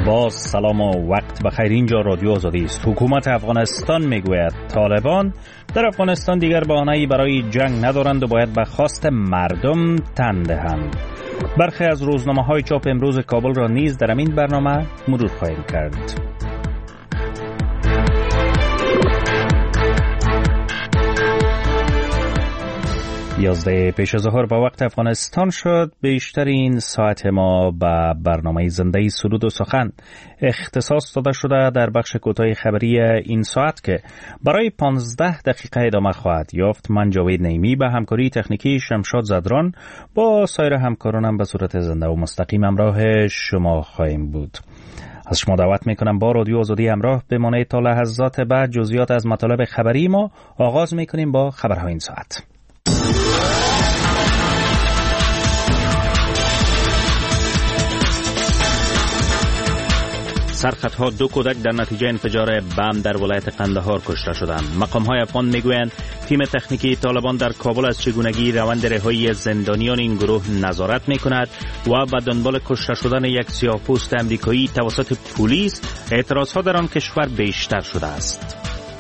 باز سلام و وقت بخیر. اینجا رادیو آزادی است. حکومت افغانستان میگوید طالبان در افغانستان دیگر بهانه‌ای برای جنگ ندارند و باید به خواست مردم تن دهند. برخی از روزنامه‌های چاپ امروز کابل را نیز در این برنامه مرور خواهیم کرد. 11 پیش از ظهر با وقت افغانستان شد. بیشتر این ساعت ما به برنامه زنده سرود و سخن اختصاص داده شده در بخش کوتاه خبری این ساعت که برای 15 دقیقه ادامه خواهد یافت. من جاوید نعیمی به همکاری تکنیکی شمشاد زدران با سایر همکارانم به صورت زنده و مستقیم همراه شما خواهیم بود. از شما دعوت میکنم با رادیو آزادی همراه بمانید تا لحظات بعد. جزئیات از مطالب خبری ما آغاز میکنیم با خبرهای این ساعت. سرخطها 2 کودک در نتیجه انفجار بم در ولایت قندهار کشته شدند. مقام‌های افغان میگویند تیم تکنیکی طالبان در کابل از چگونگی روند رهایی زندانیان این گروه نظارت میکند و به دنبال کشته شدن یک سیاه‌پوست آمریکایی توسط پلیس اعتراضها در آن کشور بیشتر شده است.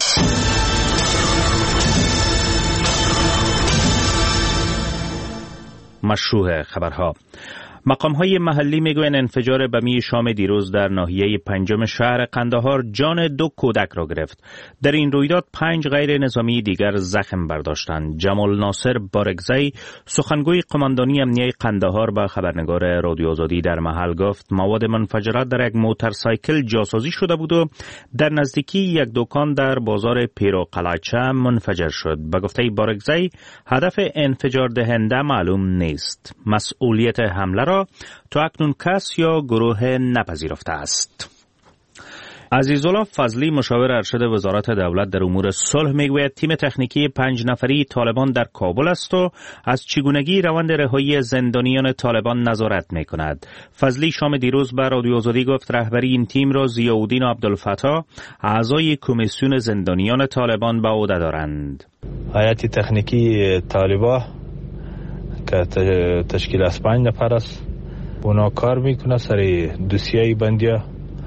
مشروع خبرها. مقام‌های محلی میگویند انفجار بمی شام دیروز در ناحیه 5 شهر قندهار جان 2 کودک را گرفت. در این رویداد 5 غیر نظامی دیگر زخم برداشتند. جمال ناصر بارگزی سخنگوی قماندانی امنیه قندهار به خبرنگار رادیو آزادی در محل گفت مواد منفجره در یک موتورسایکل جاسازی شده بود و در نزدیکی یک دکان در بازار پیرو قلعچه منفجر شد. به گفته بارگزی هدف انفجار دهنده معلوم نیست. مسئولیت حمله تا اکنون کس یا گروه نپذیرفته است. عزیزالله فضلی مشاور ارشد وزارت دولت در امور صلح میگوید تیم تکنیکی 5 نفری طالبان در کابل است و از چگونگی روند رهایی زندانیان طالبان نظارت میکند. فضلی شام دیروز به رادیو آزادی گفت رهبری این تیم را ضیاءالدین عبدالفتاح اعضای کمیسیون زندانیان طالبان به عهده دارند. هیئت تکنیکی طالبان که تشکیل از 5 نفر است، اونا کار میکنه سر دوسیه بندیا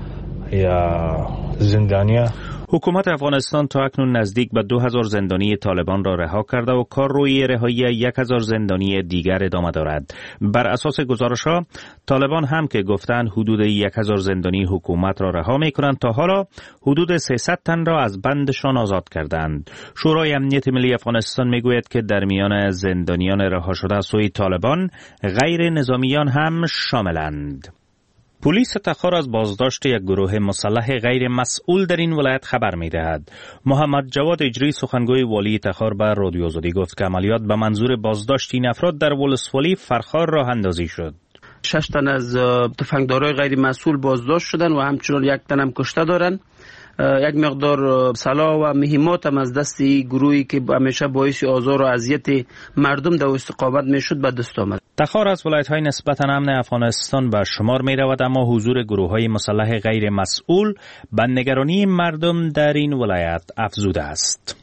یا زندانیا. حکومت افغانستان تا اکنون نزدیک به 2000 زندانی طالبان را رها کرده و کار روی رهایی 1000 زندانی دیگر ادامه دارد. بر اساس گزارش‌ها طالبان هم که گفتند حدود 1000 زندانی حکومت را رها می‌کنند، تا حالا حدود 300 تن را از بندشان آزاد کردند. شورای امنیت ملی افغانستان میگوید که در میان زندانیان رها شده سوی طالبان غیر نظامیان هم شاملند. پلیس تخار از بازداشت یک گروه مسلح غیر مسئول در این ولایت خبر می‌دهد. محمد جواد اجری سخنگوی والی تخار به رادیو آزادی گفت که عملیات به منظور بازداشت این افراد در ولسوالی فرخار راه اندازی شد. 6 تن از تفنگدارای غیر مسئول بازداشت شدن و همچنین 1 تن هم کشته دارند. یک مقدار سلاح و مهمات هم از دست گروهی که همیشه باعث آزار و اذیت مردم در استقامت میشد به دست آمد. تخار از ولایت‌های نسبتاً امن افغانستان به شمار می‌رود، اما حضور گروه‌های مسلح غیر مسئول به نگرانی مردم در این ولایت افزوده است.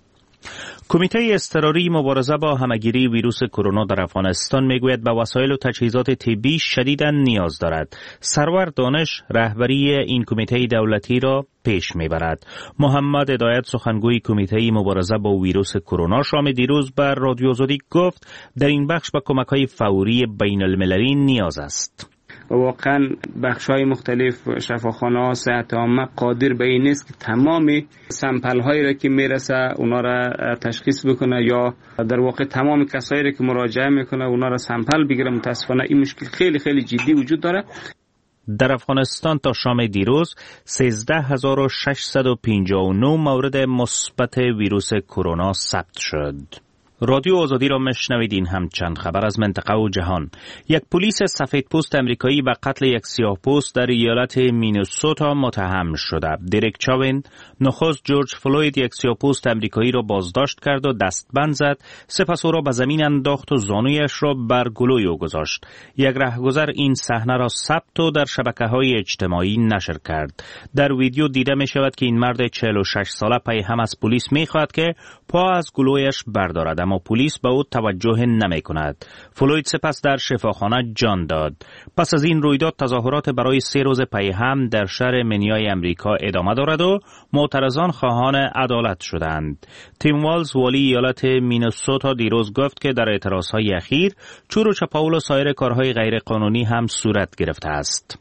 کمیته اضطراری مبارزه با همه‌گیری ویروس کرونا در افغانستان میگوید به وسایل و تجهیزات طبی شدیداً نیاز دارد. سرور دانش رهبری این کمیته دولتی را پیش میبرد. محمد هدایت سخنگوی کمیته مبارزه با ویروس کرونا شام دیروز بر رادیو آزادی گفت در این بخش به کمک‌های فوری بین المللی نیاز است. واقعا بخش‌های مختلف شفاخانه‌ها صحت عامه قادر به این نیست که تمام سمپل‌هایی را که میرسه اونا را تشخیص بکنه یا در واقع تمام کسایی را که مراجعه میکنه اونا را سمپل بگیره. متاسفانه این مشکل خیلی خیلی جدی وجود داره. در افغانستان تا شام دیروز 13659 مورد مثبت ویروس کرونا ثبت شد. رادیو آزادی را میشنوید. این هم چند خبر از منطقه و جهان. یک پلیس سفیدپوست امریکایی به قتل یک سیاه‌پوست در ایالت مینسوتا متهم شده. دریک چاوین نخست جورج فلوید یک سیاه‌پوست امریکایی را بازداشت کرد و دستبند زد، سپس او را به زمین انداخت و زانویش را بر گلوی او گذاشت. یک رهگذر این صحنه را ثبت و در شبکه‌های اجتماعی نشر کرد. در ویدیو دیده می شود که این مرد 46 ساله پی هم از پلیس می خواهد که پا از گلویش بردارد، اما پلیس به او توجه نمی کند. فلوید سپس در شفاخانه جان داد. پس از این رویداد تظاهرات برای 3 روز پی هم در شهر منیای امریکا ادامه دارد و معترضان خواهان عدالت شدند. تیم والز والی ایالت مینسوتا دیروز گفت که در اعتراضهای اخیر چور و چپاول و سایر کارهای غیر قانونی هم صورت گرفته است.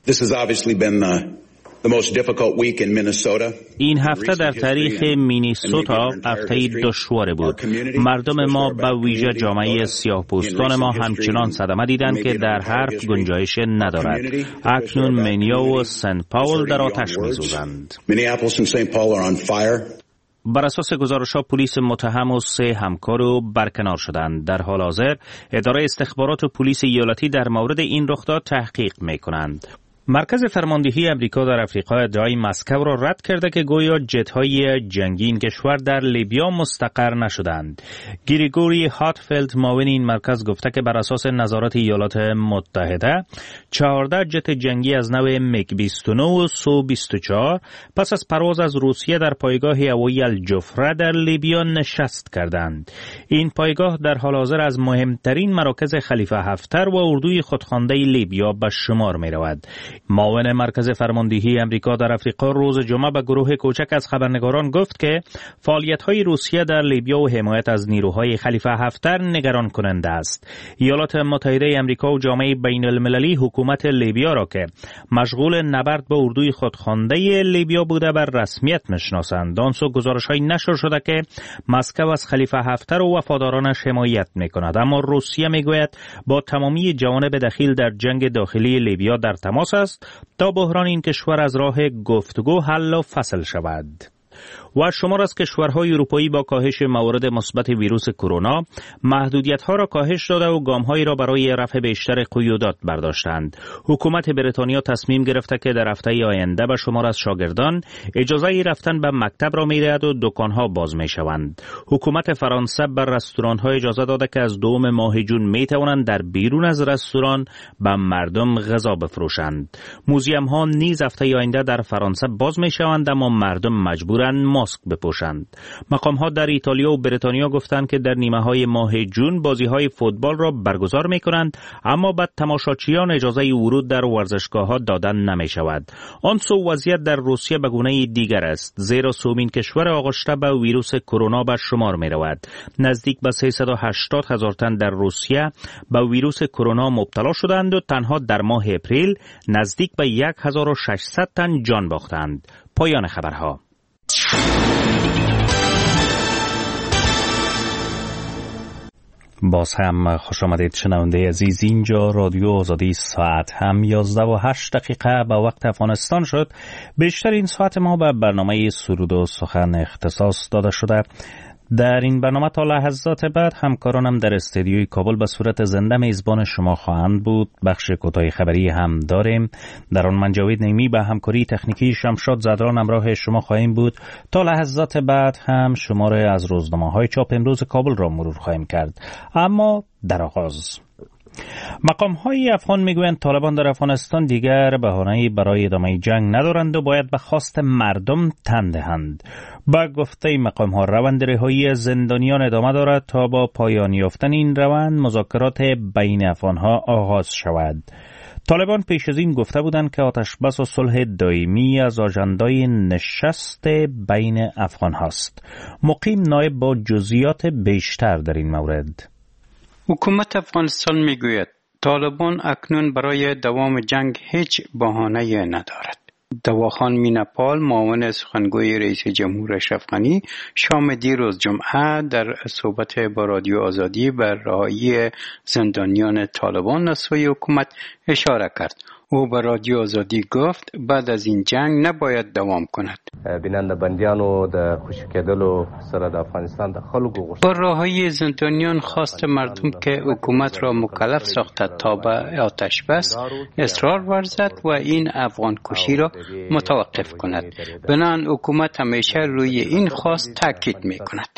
این هفته در تاریخ مینیسوتا هفته دشوار بود. مردم ما به ویژه جامعه سیاه‌پوستان ما همچنان صدمه دیدند که در حرف گنجایش ندارد. اکنون منیا و سنت پاول در آتش می‌سوزند. بر اساس گزارش‌ها پلیس متهم و 3 همکار او برکنار شدند. در حال حاضر اداره استخبارات و پلیس ایالتی در مورد این رخداد تحقیق می‌کنند. مرکز فرماندهی امریکا در افریقا ادعای مسکو را رد کرده که گویا جت‌های جنگی این کشور در لیبیا مستقر نشدند. گریگوری هاتفیلد معاون این مرکز گفته که بر اساس نظارت ایالات متحده 14 جت جنگی از نوع میگ 29 و سو 24 پس از پرواز از روسیه در پایگاه هوایی الجفره در لیبیا نشست کردند. این پایگاه در حال حاضر از مهمترین مراکز خلیفه حفتر و اردوی خودخوانده لیبیا به شمار می‌رود. معاون مرکز فرماندهی امریکا در افریقا روز جمعه به گروه کوچک از خبرنگاران گفت که فعالیت‌های روسیه در لیبیا و حمایت از نیروهای خلیفه حفتر نگران کننده است. ایالات متحده امریکا و جامعه بین‌المللی حکومت لیبیا را که مشغول نبرد با اردوی خودخوانده لیبیا بوده بر رسمیت می‌شناسند. آن سو گزارش‌های نشر شده که مسکو از خلیفه حفتر و وفادارانش حمایت می‌کند، اما روسیه می‌گوید با تمامی جوانب دخیل در جنگ داخلی لیبیا در تماس است تا بحران این کشور از راه گفتگو حل و فصل شود. و شمار از کشورهای اروپایی با کاهش موارد مثبت ویروس کرونا محدودیت‌ها را کاهش داده و گام‌هایی را برای رفع بیشتر قیودات برداشتند. حکومت بریتانیا تصمیم گرفته که در هفته آینده به شمار از شاگردان اجازه رفتن به مکتب را می‌دهد و دکان‌ها باز می‌شوند. حکومت فرانسه بر رستوران‌ها اجازه داده که از 2 ماه جون می‌توانند در بیرون از رستوران به مردم غذا بفروشند. موزیم‌ها نیز هفته آینده در فرانسه باز می‌شوند، اما مردم مجبورند ماسک بپوشند. مقام‌ها در ایتالیا و بریتانیا گفتند که در نیمه‌های ماه جون بازی‌های فوتبال را برگزار می‌کنند، اما به تماشاچیان اجازه ورود در ورزشگاه‌ها دادن نمی‌شود. آن سو وضعیت در روسیه به گونه دیگر است، زیرا سومین کشور آغشته به ویروس کرونا به شمار می‌رود. نزدیک به 380,000 تن در روسیه به ویروس کرونا مبتلا شدند و تنها در ماه اپریل نزدیک به 1600 تن جان باختند. پایان خبرها. باز هم خوش آمدید شنونده عزیز. اینجا رادیو آزادی، ساعت هم 11:08 به وقت افغانستان شد. بیشتر این ساعت ما به برنامه سرود و سخن اختصاص داده شده. در این برنامه تا لحظات بعد همکارانم در استودیوی کابل به صورت زنده میزبان شما خواهند بود. بخش کوتاه خبری هم داریم. در آن من جاوید نعیمی به همکاری تکنیکی شمشاد زدران همراه شما خواهیم بود. تا لحظات بعد هم شماره از روزنامه‌های چاپ امروز کابل را مرور خواهیم کرد. اما در آغاز مقام‌های افغان میگویند طالبان در افغانستان دیگر بهانه‌ای برای ادامه جنگ ندارند و باید به خواست مردم تن دهند. با گفته مقام‌ها روند رهایی زندانیان ادامه دارد تا با پایان یافتن این روند مذاکرات بین افغان‌ها آغاز شود. طالبان پیش از این گفته بودند که آتشبس و صلح دائمی از آژندای نشست بین افغان هاست. مقیم نایب با جزئیات بیشتر در این مورد. حکومت افغانستان میگوید طالبان اکنون برای دوام جنگ هیچ بهانه‌ای ندارد. دواخان مینپال معاون سخنگوی رئیس جمهور اشرف غنی شام دیروز جمعه در صحبت با رادیو آزادی بر رهایی زندانیان طالبان از سوی حکومت اشاره کرد. او به رادیو آزادی گفت بعد از این جنگ نباید دوام کند. بیننده بندیانو د خوشی کېدلو سره د افغانستان د خلکو غوښتنه با رهایی زندانیان خواست مردم که حکومت را مکلف ساخته تا به آتش بس اصرار ورزد و این افغان کشی را متوقف کند. بنابراین حکومت همیشه روی این خواست تاکید می کند.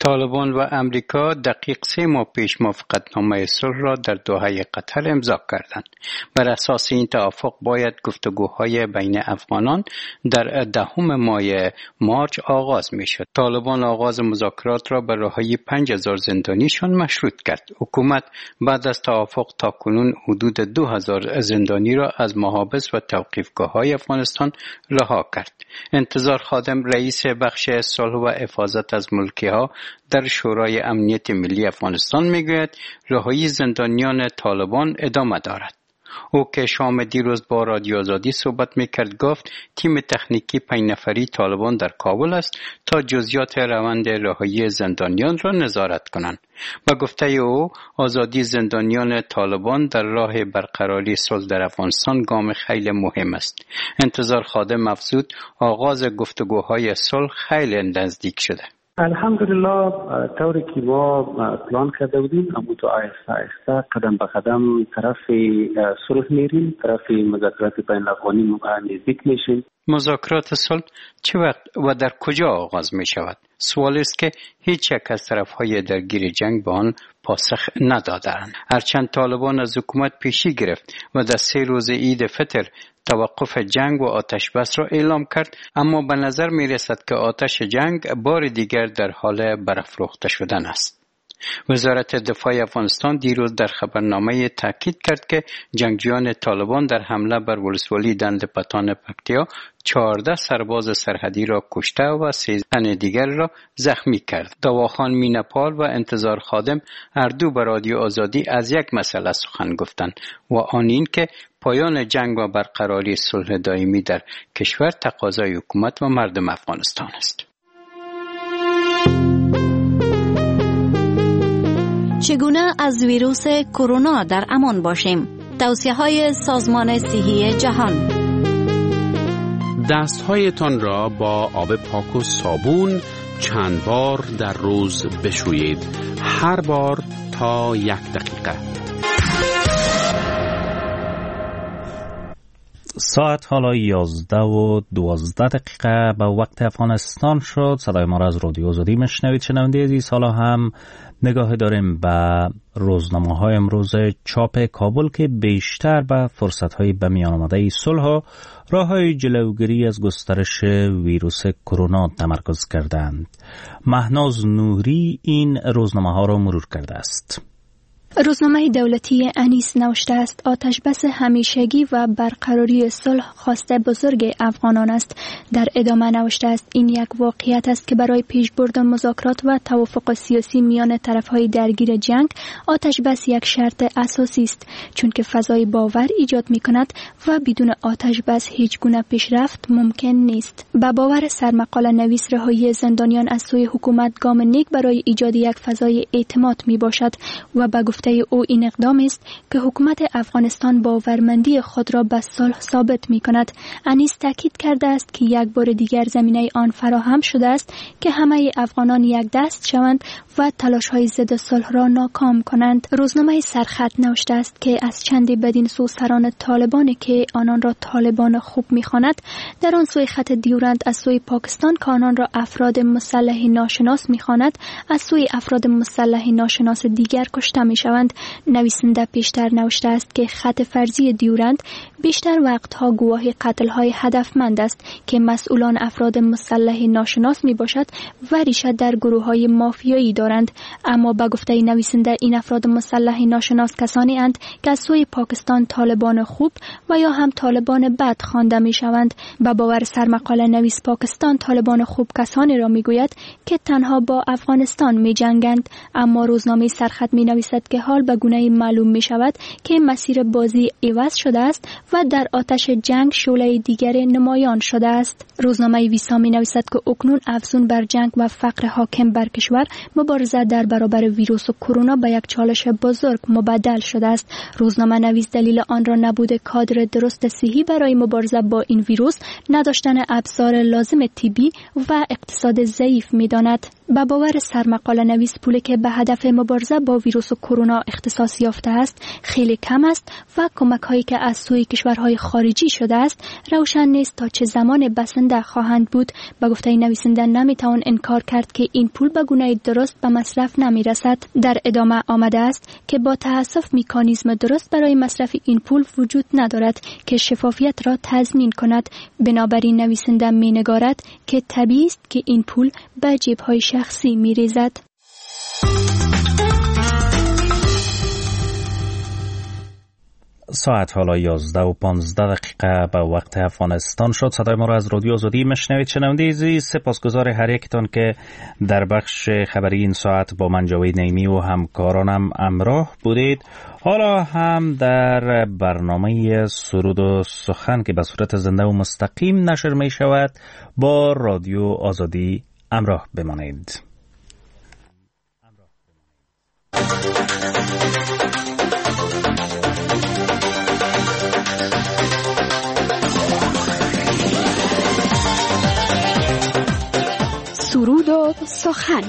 طالبان و امریکا دقیق 3 ماه پیش موافقتنامه صلح را در دوحه قطر امضا کردند. بر اساس این توافق باید گفتگوهای بین افغانان در 10 ماه مارچ آغاز میشد. طالبان آغاز مذاکرات را به رهایی 5000 زندانیشان مشروط کرد. حکومت بعد از توافق تاکنون حدود 2000 زندانی را از محابس و توقیفگاه‌های افغانستان رها کرد. انتظار خادم رئیس بخش صلح و حفاظت از ملکی‌ها در شورای امنیت ملی افغانستان میگوید رهایی زندانیان طالبان ادامه دارد. او که شام دیروز با رادیو آزادی صحبت میکرد گفت تیم تکنیکی 5 نفری طالبان در کابل است تا جزئیات روند رهایی زندانیان را نظارت کنند. با گفته او آزادی زندانیان طالبان در راه برقراری صلح در افغانستان گام خیلی مهم است. انتظار خادم افزود آغاز گفتگوهای صلح خیلی نزدیک شده. الحمدلله طوری که ما پلان کرده بودیم اما تو آهسته قدم به قدم طرف صلح میریم، طرف مذاکرات بین الافغانی نزدیک میشیم. مذاکرات صلح چه وقت و در کجا آغاز می شود؟ سوال است که هیچ یک از طرفهای درگیر جنگ به آن پاسخ ندادند. هرچند طالبان از حکومت پیشی گرفت و در 3 روز عید فطر توقف جنگ و آتش بس را اعلام کرد، اما به نظر می رسد که آتش جنگ بار دیگر در حال برافروخته شدن است. وزارت دفاع افغانستان دیروز در خبرنامه تاکید کرد که جنگجویان طالبان در حمله بر ولسوالی دند پتان پکتیا 14 سرباز سرحدی را کشته و 13 دیگر را زخمی کرد. دواخان مینپال و انتظار خادم هر دو به رادیو آزادی از یک مسئله سخن گفتند و آن این که پایان جنگ و برقراری صلح دائمی در کشور تقاضای حکومت و مردم افغانستان است. چگونه از ویروس کرونا در امان باشیم؟ توصیه‌های سازمان صحی جهان. دستهایتان را با آب پاک و صابون چند بار در روز بشویید. هر بار تا 1 دقیقه. ساعت حالا 11:12 به وقت افغانستان شد. صدای ما را از رادیو آزادی میشنوید. شنونده عزیز، حالا هم نگاه داریم به روزنامه‌های امروز چاپ کابل که بیشتر به فرصت‌های به میان آمده صلح و راه‌های جلوگیری از گسترش ویروس کرونا تمرکز کردند. مهناز نوری این روزنامه‌ها را مرور کرده است. روزنامه دولتی انیس نوشته است آتش بس همیشگی و برقراری صلح خواسته بزرگ افغانان است. در ادامه نوشته است این یک واقعیت است که برای پیشبرد مذاکرات و توافق سیاسی میان طرفهای درگیر جنگ آتش بس یک شرط اساسی است، چون که فضای باور ایجاد می کند و بدون آتش بس هیچ گونه پیشرفت ممکن نیست. با باور سرمقاله نویس رهایی زندانیان از سوی حکومت گام نیک برای ایجاد یک فضای اعتماد می باشد و با گفته او این اقدام است که حکومت افغانستان باورمندی خود را به صلح ثابت می کند. انیس تاکید کرده است که یک بار دیگر زمینه آن فراهم شده است که همه افغانان یک دست شوند و تلاش‌های ضد صلح را ناکام کنند. روزنامه سرخط نوشته است که از چندی بدین سو سران طالبانی که آنان را طالبان خوب می‌خواند در آن سوی خط دیورند از سوی پاکستان که آنان را افراد مسلح ناشناس می‌خواند از سوی افراد مسلح ناشناس دیگر کشته می‌شوند. نویسنده پیشتر نوشته است که خط فرضی دیورند بیشتر وقتها گواه قتل‌های هدفمند است که مسئولان افراد مسلح ناشناس میباشد و ریشه در گروه‌های مافیایی دارند. اما با گفته نویسنده این افراد مسلح ناشناس کسانی اند که از سوی پاکستان طالبان خوب و یا هم طالبان بد خوانده میشوند. با باور سرمقاله نویس پاکستان طالبان خوب کسانی را میگوید که تنها با افغانستان میجنگند، اما روزنامه سرخط مینویسد که حال به گونه معلوم میشود که مسیر بازی عوض شده است و در آتش جنگ شعله دیگر نمایان شده است. روزنامه ویسا می نویسد که اکنون افزون بر جنگ و فقر حاکم بر کشور، مبارزه مبارزه در برابر ویروس کرونا به یک چالش بزرگ مبدل شده است. روزنامه نویس دلیل آن را نبود کادر درست صحی برای مبارزه با این ویروس، نداشتن ابزار لازم طبی و اقتصاد ضعیف می‌داند. با باور سرمقاله نویس، پولی که به هدف مبارزه با ویروس کرونا اختصاص یافته است خیلی کم است و کمک‌هایی که از سوی کشورهای خارجی شده است روشن نیست تا چه زمان بسنده خواهند بود. به گفته نویسنده نمیتوان انکار کرد که این پول به گونه درست به مصرف نمیرسد. در ادامه آمده است که با تأسف مکانیزم درست برای مصرف این پول وجود ندارد که شفافیت را تضمین کند. بنابراین نویسنده مینگارد که طبیعی است که این پول به جیب‌های شخصی می‌ریزد. ساعت حالا 11:15 به وقت افغانستان شد. صدای ما را از رادیو آزادی میشنوید. شنونده عزیز، سپاسگزار هر یکتان که در بخش خبری این ساعت با من جاوید نعیمی و همکارانم همراه بودید. حالا هم در برنامه سرود و سخن که به صورت زنده و مستقیم نشر می شود با رادیو آزادی همراه بمانید. سرود و سخن.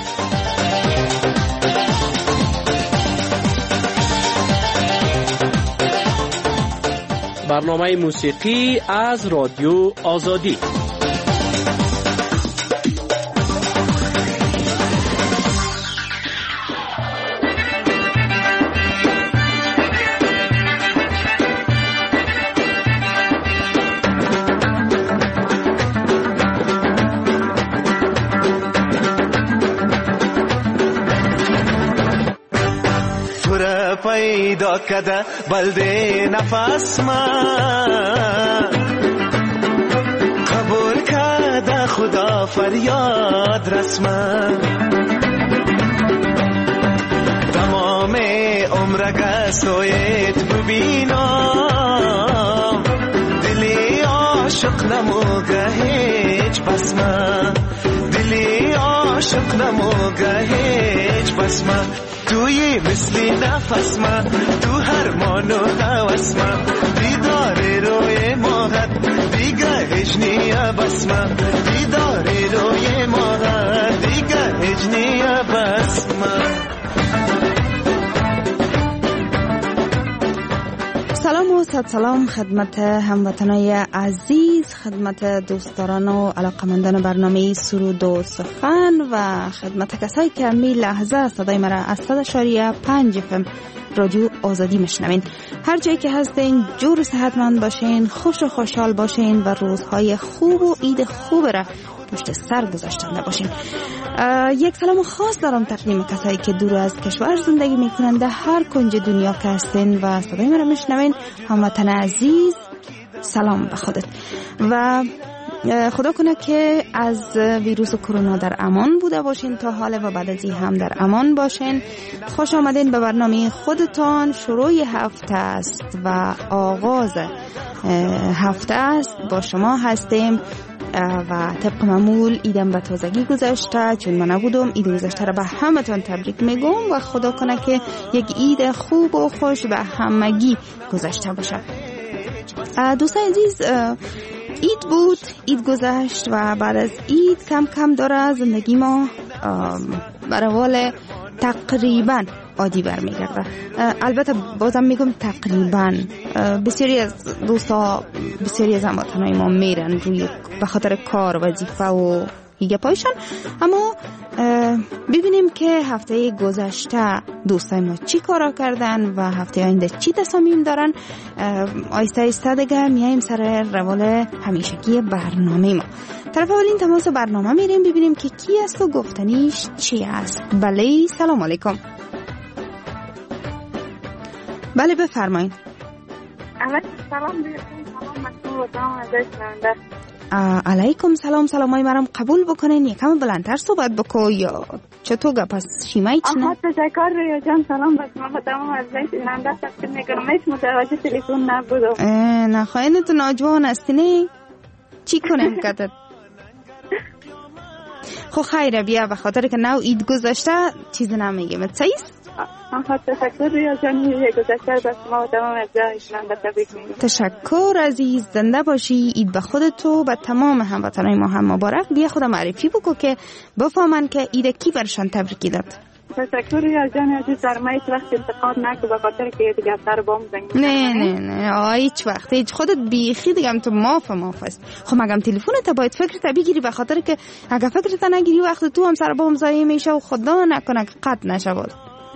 برنامه موسیقی از رادیو آزادی. پیدا کده بلده نفس من قبول کده خدا فریاد رسمن تمام عمرگه سویت ببینم دلی عاشق نموگه هیچ بسمه دلی عاشق نموگه هیچ بسمه توی مثلی نفس من تو هر مانو حوث من دیداری روی ماهد دیگه هجنیه بس من دیداری روی ماهد دیگه هجنیه بس من. سلام و صد سلام خدمت هموطنای عزیز، خدمت دوستداران و علاقمندان برنامه سرود و سخن و خدمت کسایی که می لحظه صدای مرا از 100.5 FM رادیو آزادی میشنوین. هر جایی که هستین جور و صحتمند باشین، خوش و خوشحال باشین و روزهای خوب و عید خوب را پشت سر گذاشتنده باشین. یک سلام خاص دارم تقدیم کسایی که دور از کشور زندگی میکنن، در هر کنج دنیا که هستین و صدای من رو میشنوین. هموطن عزیز سلام به خودت و خدا کنه که از ویروس کرونا در امان بوده باشین تا حال و بعد از این هم در امان باشین. خوش آمدین به برنامه خودتان. شروع هفته است و آغاز هفته است. با شما هستیم و طبق معمول ایدم به تازگی گذشته، چون من نبودم. عید گذشته را به همتون تبریک میگم و خدا کنه که یک عید خوب و خوش به همگی گذشته باشه. دوستان عزیز، عید بود، عید گذشت و بعد از عید کم کم داره زندگی ما به روال تقریبا عادی برمیگرده. البته بازم میگم تقریبا. بسیاری از دوستا، بسیاری از هموطنای ما میرن روی به خاطر کار، وظیفه و هیگه پایشان. اما ببینیم که هفته گذشته دوستای ما چی کارا کردن و هفته آینده چی تصامیم دارن. آیسته آیسته دیگه میایم سر روال همیشگی برنامه ما. طرف اولین تماس برنامه میریم ببینیم که کی است و گفتنیش چی است. بله، سلام علیکم. بله بفرمایید. سلام علیکم سلام. سلامای مرام قبول بکنین، یکم بلندتر صحبت بکن یا چطور پس شیمایی چنه؟ تشکر رویا جان. سلام به شما و تمام عزیزان شنونده. تقدیم میکنم. هیچ متوجه تلفن نبودم. نه خواهین تو ناجوان هستی نه؟ چی کنیم کدت؟ خب خیره بیا، به خاطر که نو عید گذاشته چیز نمیگیم. صحیح؟ تشکر ریا جان، گذشته بس ما تمام از جایشان به تبریک میگم. تشکر عزیز، زنده باشی. عید به خودت و به تمام هموطنای ما هم مبارک. بیا خودم معرفی بکو که بفهمن که عید کی برشان تبریکی داد. تشکر ریا جان عزیز، در ما هیچ وقت انتقاد نکو به خاطر که دیگه سر بام زنگ. نه هیچ وقت، هیچ خودت بیخی دیگه تو ماف است. خب مگم تلفنت باید فکرت بگیری، به خاطر که اگه فکرت نگیری وقت تو هم سر بام ضایع میشه و خدا نکنه قطع نشه باز.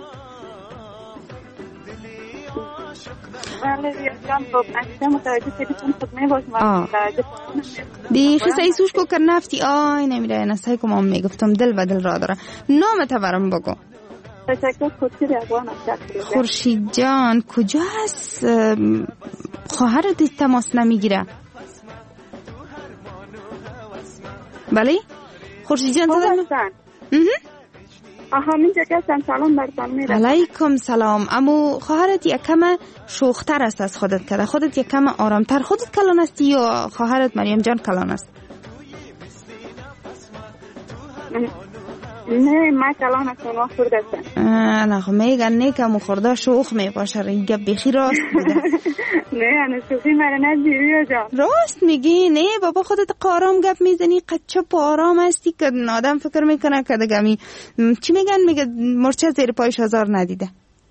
بیخی سایسوش کو کر نفتی آی نمیره نسای که ما میگفتم دل به دل را داره. نامت برام بگو. خورشید جان کجا هست؟ خواهرت تماس نمیگیره؟ بله خورشید جان همین جا که سلام برتان میرم. علیکم سلام. امو خواهرت یکم شوختر است از خودت که خودت یکم آرامتر. خودت کلان هستی یا خواهرت مریم جان کلان است؟ نه من کلان هستم و خورده هستم. نه خب میگن نه که خورده شوخ میباشه. گپ بخی راست بوده. نه انا شوخی مرا ندیری جان. راست میگی؟ نه بابا خودت قارام گپ میزنی، قچپ و آرام هستی که آدم فکر میکنه که دگمی چی میگن، میگه مرچه زیر پایش هزار ندیده.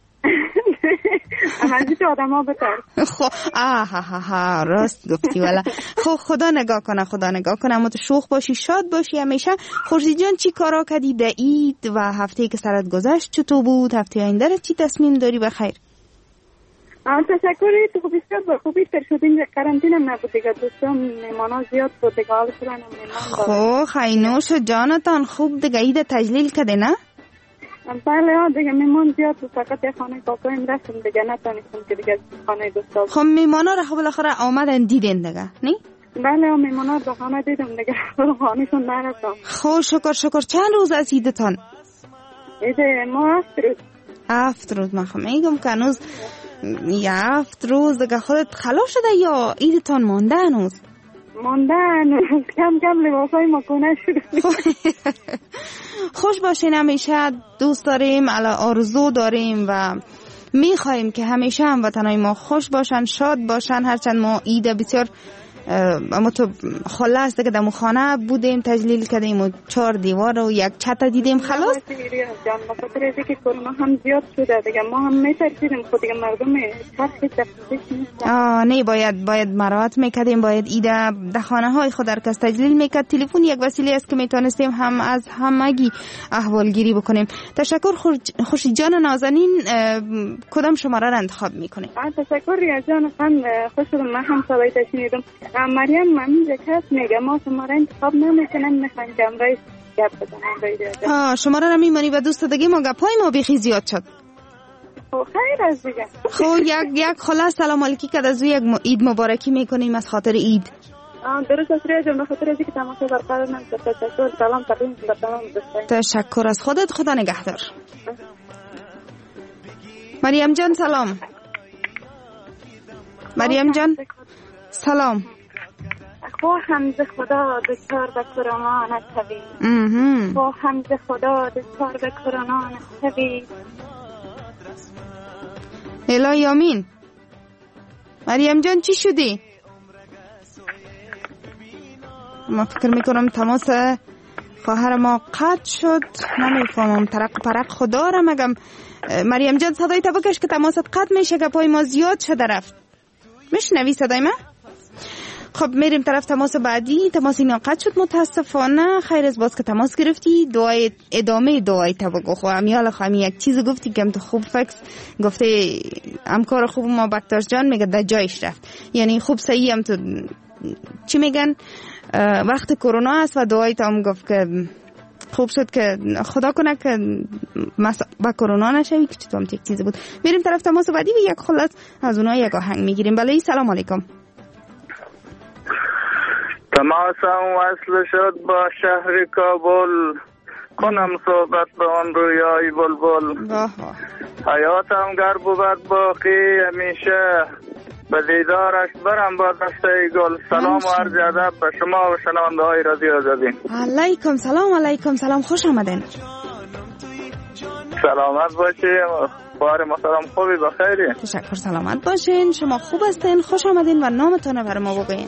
همه تو آدم ها بتر. خب راست گفتی والا. خب خدا نگاه کنه اما تو شوخ باشی، شاد باشی همیشه. خورشید جان چی کارا کردی در عید و هفته که سرت گذشت چطور بود؟ هفته آینده را چی تصمیم داری بخیر؟ تشکری، تو بسیار با خوبی تر شدین. قرنطینه نبود دیگه، دوستان میمانا زیاد بود دیگه، حال شدن خب خینوش جانتان خوب دیگه عید تجلیل کده نه؟ بله دیگه میمان زیاد بود، فقط یه خانه کاکایم رفتم دیگه نتانستم که دیگه خانه دوستا. خب میمانا را خب بالاخره آمدن دیدین دیگه نه؟ بله میمانا رو خانه دیدم دیگه، خانهشون نرفتم. خب شکر. چند روز از عیدتان؟ عید ما 7 روز. 7 روز. من خب میگم که هنوز 7 روز دیگه خودت خلاص شده یا عیدتان مانده هنوز؟ ماندن کم لباسای ما کنه شده. خوش باشین، همیشه دوست داریم، آرزو داریم و میخوایم که همیشه هموطنای ما خوش باشن، شاد باشن. هرچند ما عید بسیار اما تو خاله است که در خانه بودیم، تجلیل کردیم و 4 دیوار و یک چت دیدیم خلاص. جان بخاطر از اینکه کرونا هم زیاد شده دیگه ما هم میترسیدیم خود دیگه مردم چرخی تفصیل نیست. نه باید مراعات میکردیم، باید عید در خانه های خود هر کس تجلیل میکرد. تلفن یک وسیله است که میتونستیم هم از همگی احوالگیری بکنیم. تشکر خورشید جان نازنین. کدام شماره را انتخاب میکنیم؟ تشکر ریا جان، خیلی خوش شدم. من هم صدایت شنیدم. مریم من کس میگه ما شماره انتخاب نمیکنم، میخوایم که امروز گپ بزنم. شماره را میمانی و دوست دیگه ما گپای ما بیخی زیاد شد. خیر از دیگه. خب یک خلاص سلام علیکی که از یک عید مبارکی میکنیم از خاطر عید. درست است ریا جان، بخاطر از اینکه تماس برقرار نشد. تشکر. سلام تقدیم به تمام دوستان. تشکر از خودت. خدا نگهدار. مریم جان سلام. مریم جان سلام. خو حمد خدا دچار به کرونا نشوی. خو حمد خدا دچار به کرونا نشوی. الهی آمین. مریم جان چی شدی؟ ما فکر میکنم تماس خواهر ما قطع شد، نمیفهمم ترق پرق خدا را مگم. مریم جان صدای تا بکش که تماست قطع میشه که پای ما زیاد شده رفت. میشنوی صدای ما؟ خب میریم طرف تماس بعدی. تماس اینا قطع شد متاسفانه. خیر از باز که تماس گرفتی. ادامه دعای تا بگو. خب امیال خواهمی یک چیز گفتی که تو خوب فکس گفته همکار خوب ما بکتاش جان میگه در جایش رفت، یعنی خوب صحیح هم تو چی میگن وقت کرونا است و دعای تا هم گفت که خوب شد که خدا کنه که با کرونا نشوی که تو هم یک چیز بود. میریم طرف تماس بعدی و یک خلاص از اونها یک آهنگ میگیریم. بله سلام علیکم. تماسم وصل شد با شهر کابل، کنم صحبت به آن رویای بلبل. حیاتم گر بود باقی همیشه، به دیدارش برم با دسته گل. سلام و عرض ادب به شما و شنونده های رادیو آزادی. علیکم سلام. علیکم سلام، خوش آمدین. سلامت باشیم. بار محترم خوبی بخیری؟ تشکر، سلامت باشین. شما خوب هستین؟ خوش آمدین و نامتون بر ما بگوین.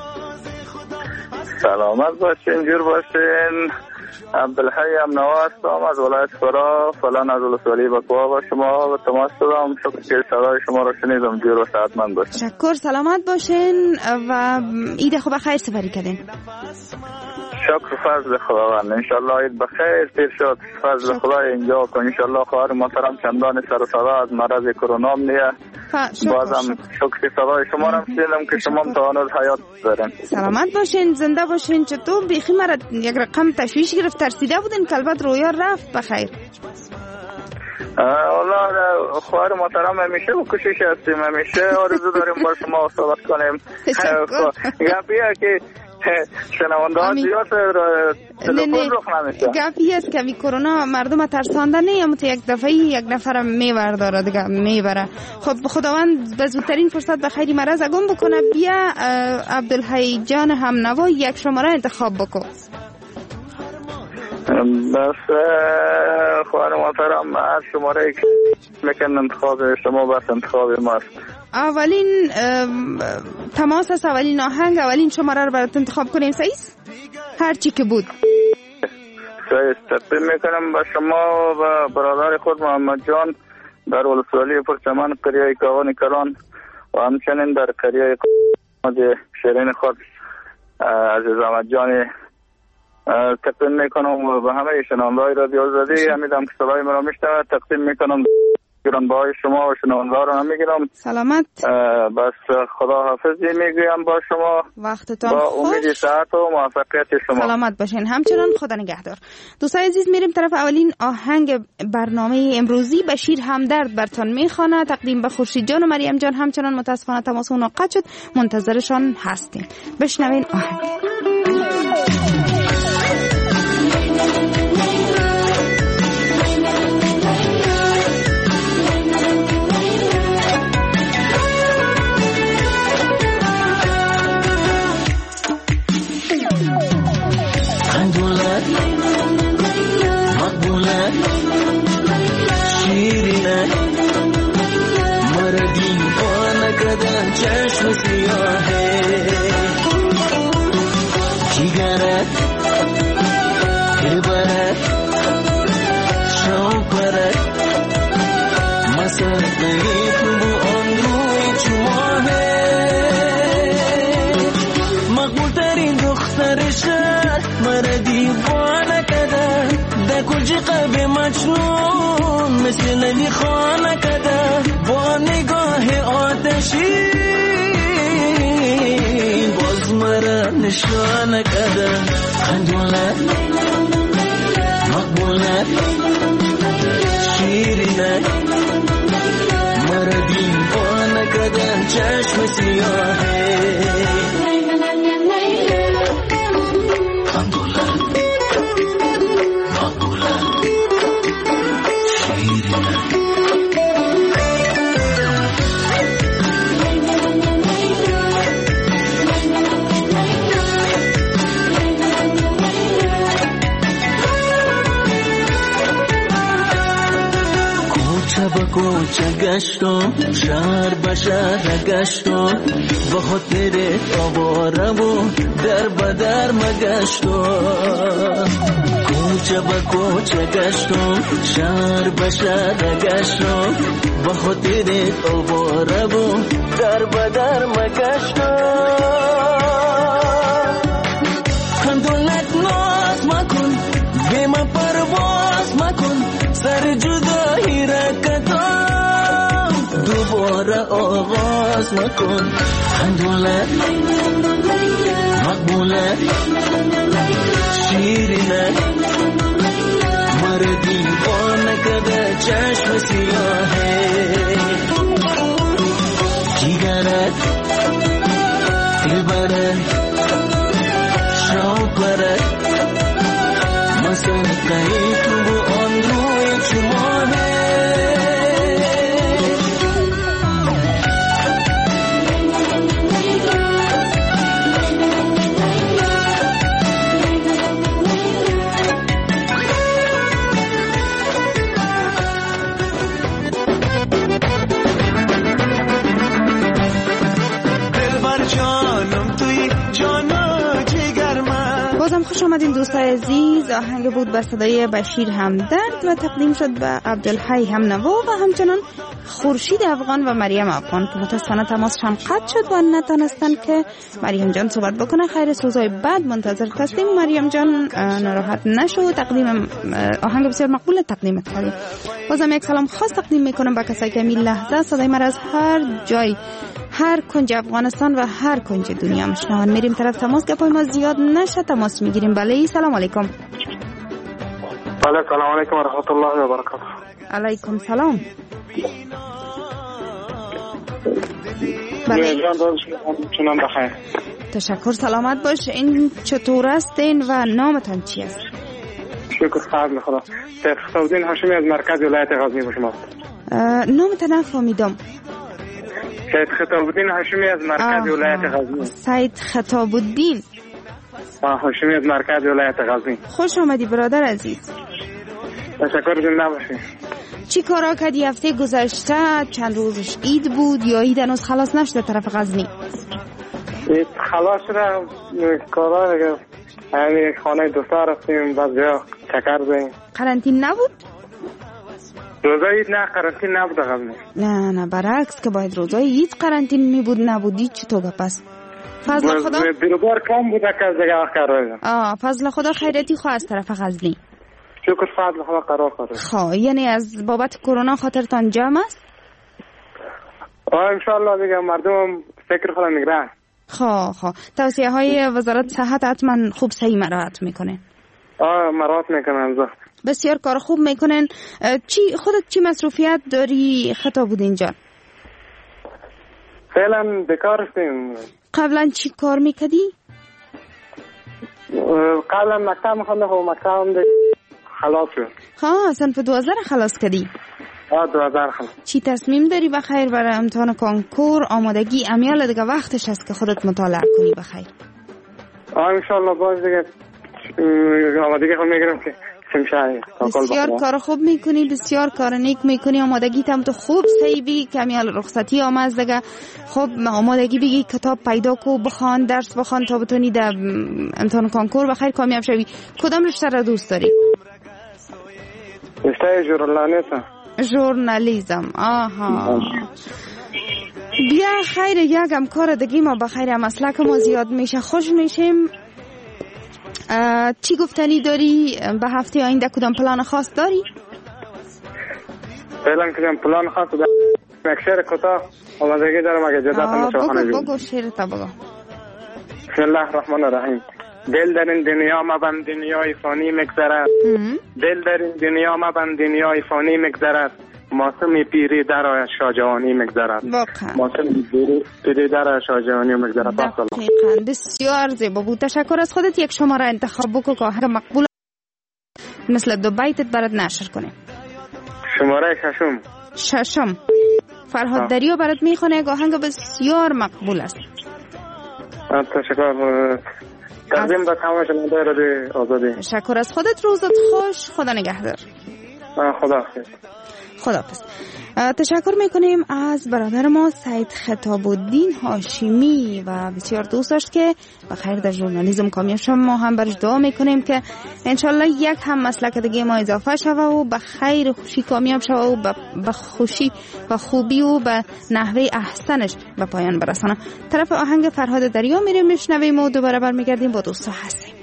سلامت باشین، جور باشین. عبدالحی امنوا هستم از ولایت فرا، فلان از ولسوالی بکوا با شما و تماس دادم. شکر که صدای شما را شنیدم. جور و سعادتمند باشین. تشکر، سلامت باشین و عید خوب بخیر سپری کردین. شکر فضل خداوند. انشالله عید بخیر تیر شد. فضل خدای اینجا کن. انشالله خواهر محترم چندان سر و صدا از مرض کرونا نیه. بازم شکر صدای شما را شنیدم که شما توانید حیات دارین. سلامت باشین، زنده باشین. چطور بیخی مرا یک رقم تشویش گرفت، ترسیده بودین که البته رویا رفت بخیر؟ والله خواهر محترم همیشه با کوشش هستیم، همیشه آرزو داریم با شما صحبت کنیم. گپیه که شنونده ها زیاد تلفن رخ نمیشه. گپی است که می کرونا مردم ترسانده نیم، یک دفعه یک نفر میبرداره دیگه میبره. خب خداوند به زودترین فرصت به خیری مرض اگم بکنه. بیا عبدالحی جان همنوا یک شماره انتخاب بکن. بس خواهر محترم هر شماره که میکن انتخاب شما بس انتخاب ماست. اولین تماس است، اولین آهنگ، اولین شماره رو برات انتخاب کنیم. صحیح؟ هر چی که بود صحیح. تقدیم میکنم به شما و برادر خود محمد جان در ولسوالی پرچمن قریه کاوان کلان و همچنین در قریه شیرین خود عزیز احمد جان تقدیم میکنم و به همه شنونده های رادیو آزادی. امیدم که صدای مرا میشنوه. تقدیم میکنم گرانبهای شما و شنونده ها رو میگیرم. سلامت. بس خدا حافظی میگویم با شما. وقتتان با خوش. امید سعادت و موفقیت شما. سلامت باشین. همچنان خدا نگهدار. دوستای عزیز، میریم طرف اولین آهنگ برنامه امروزی. بشیر همدرد برتان میخوانه. تقدیم به خورشید جان و مریم جان. همچنان متاسفانه تماس اون قطع شد، منتظرشان هستیم. بشنوین آهنگ. چشم سیاهه جیگرت عبرت شوقرت مسرقی تو آن روی چماهه مقبول ترین دختر شهر مرا دیوانه کده در کجی قلب مجنون مثل نمی خانه کده با نگاه آتشی باز مرا نشانه کده خندولت مقبولت شیرینت مرا دیوانه کده چشم سیاهه کوچه گشتم شهر به شهر گشتم به خاطر آواره و در بدر مگشتم کوچه به کوچه گشتم شهر به شهر گشتم به خاطر آواره و در بدر مگشتم خندونت ناز مکن به من پرواز مکن سر جدایی را کدام دوباره آغاز مکن خندولت مقبولت شیرینت مرا دیوانه کده چشم سیاهه جیگرت عبرت شوقرت مسرقی تو آن روی چماهه سلام، خوش آمدین دوستای عزیز. آهنگ بود به صدای بشیر همدرد و تقدیم شد به عبدالحی همنوا و همچنان خورشید افغان و مریم افغان که متاسفانه تماسشان قطع شد و نتونستن که مریم جان صحبت بکنه. خیر، سوزای بعد منتظر هستیم. مریم جان ناراحت نشو، تقدیم آهنگ بسیار مقبول تقدیمت کردیم. بازم یک سلام خاص تقدیم میکنم به کسایی که این لحظه صدای من از هر جای، هر کنج افغانستان و هر کنج دنیا میشنون. میریم طرف تماس، گپای ما زیاد نشه، تماس میگیریم. بله، سلام علیکم. بله، سلام علیکم و رحمت الله و برکاته. علیکم سلام. بله چونم بخیر. تشکر، سلامت باش. این چطور هستین و نامتان چی است؟ شکر فضل خدا. سید خطاب‌الدین هاشمی از مرکز ولایت غزنی با شما. نامتان نفهمیدم. سید خطاب‌الدین هاشمی از مرکز ولایت غزنی. سید خطاب‌الدین هاشمی از مرکز ولایت غزنی. خوش آمدی برادر عزیز. تشکر، زنده باشین. چی کارا کردی هفته گذشته؟ چند روزش عید بود یا عید هنوز خلاص نشده طرف غزنی؟ عید خلاص شده، کارا دیگه. همین خانه دوستا رفتیم، بعد جا چکر زدیم. قرنطین نبود؟ روزای عید نه، قرنطین نبود غزنی. نه برعکس که باید روزای عید قرنطین می بود. نبودی چطور پس؟ فضل خدا بیروبار کم بوده که از دیگه وقت کار. فضل خدا خیرتی خواه از طرف غزنی. شکر فضل خدا قرار کرده. یعنی از بابت کرونا خاطرتان جمع است؟ انشالله دیگه مردم فکر خدا میگیرن. توصیه های وزارت صحت حتما خوب صحیح مراعات میکنه. مراعات میکنن. بسیار کار خوب میکنن. خودت چی مصروفیت داری خطاب‌الدین جان؟ فعلا بیکار هستیم. قبلا چی کار میکردی؟ قبلا مکتب میخوندم و مکتب خلاص شد. صنف 12 خلاص کردی؟ 12 خلاص. چی تصمیم داری بخیر برای امتحان کنکور؟ آمادگی امیال دیگه وقتش هست که خودت مطالعه کنی بخیر. انشالله باز دیگه آمادگی خود میگیرم که بسیار کار خوب میکنی، بسیار کار نیک میکنی. آمادگی تم تو خوب صحیح بگی که امیال رخصتی آمد دیگه. خب آمادگی بگی، کتاب پیدا کو، بخوان، درس بخوان تا بتونی در امتحان کنکور بخیر کامیاب شوی. کدام رشته را دوست داری؟ رشته ژورنالیسم. بیا خیر، یکم کار دیگه ما بخیر مسلک ما زیاد میشه، خوش میشیم. چی گفتنی داری به هفته آینده؟ کدام پلان خاص داری؟ فعلا کدام پلان خاص دارم؟ یک شعر کوتاه آمادگی دارم اگه اجازه کنید. بگو شعرت بگو. بسم الله الرحمن الرحیم. دل در این دنیا مبند، دنیای فانی مگذرد. دل در این دنیا مبند، دنیای فانی مگذرد. موسم پیری در شاهجهانی مگذرد. موسم پیری در شاهجهانی مگذرد. دقیقاً، بسیار زیبا بود. تشکر از خودت. یک شماره انتخاب بکن که آهنگ مقبول مثل دو بیتت برات نشر کنه. شماره ششم فرهاد دریو برات میخونه. یک آهنگ بسیار مقبول است. تشکر. تقدیم به تمام شنونده رادیو آزادی. تشکر از خودت. روزت خوش. خدا نگهدار. خداحافظ. تشکر میکنیم از برادر ما سید خطاب‌الدین هاشمی و بسیار دوست داشت که بخیر در ژورنالیسم کامیاب شد. ما هم برش دعا میکنیم که انشالله یک هم مسلک دیگه ما اضافه شود و به خیر خوشی کامیاب شود و به خوشی و خوبی و به نحوه احسنش به پایان برسانه. طرف آهنگ فرهاد دریا میریم میشنویم و دوباره برمیگردیم با دوستا هستیم.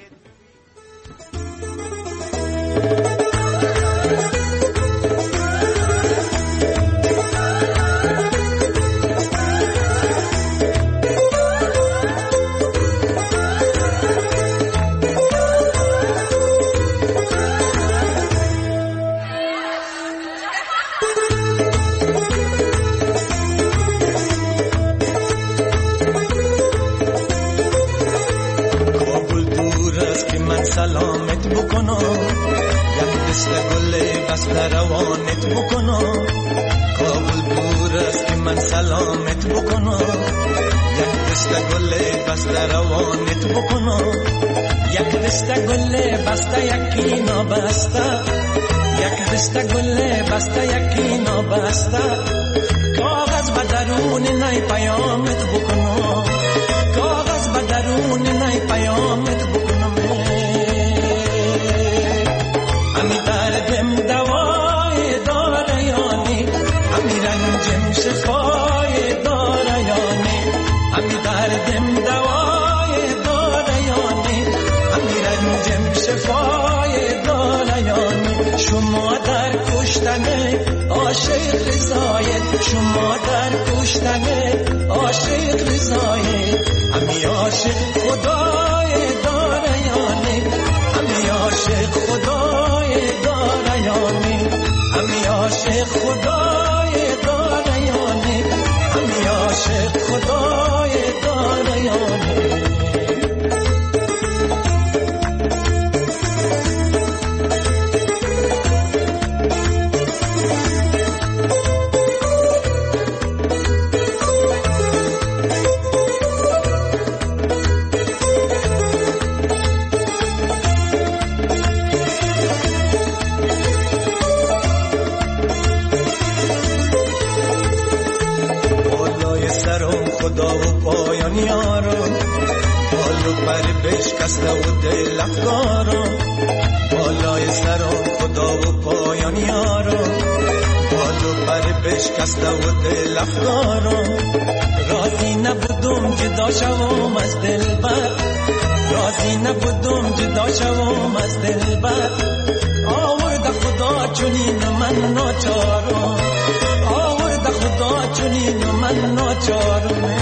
سلامت بکنم، یک دست گل بسته روانت بکنم. کابل دور است که من سلامت بکنم، یک دست گل بسته روانت بکنم. یک دست گل بسته یکی نابسته، یک دست گل بسته یکی نابسته. کاغذ به درون نی پیامت بکنم، کاغذ به درون نی پیامت بکنم. کشتن عاشق رضایت، شما در کشتن عاشق رضایت. همی عاشق خدای داریانه، همی عاشق خدای داریانه، همی عاشق خدای داریانه، همی عاشق خدای داریانه. خدا و پایان یارم، بالو پر بشکسته و دل افکارم. بالای سرم خدا و پایان یارم، بالو پر بشکسته و دل افکارم. راضی نبودم جدا شوم از دلبر، راضی نبودم جدا شوم از دلبر. آورد خدا چنین من ناچارم، آورد خدا چنین من ناچارم.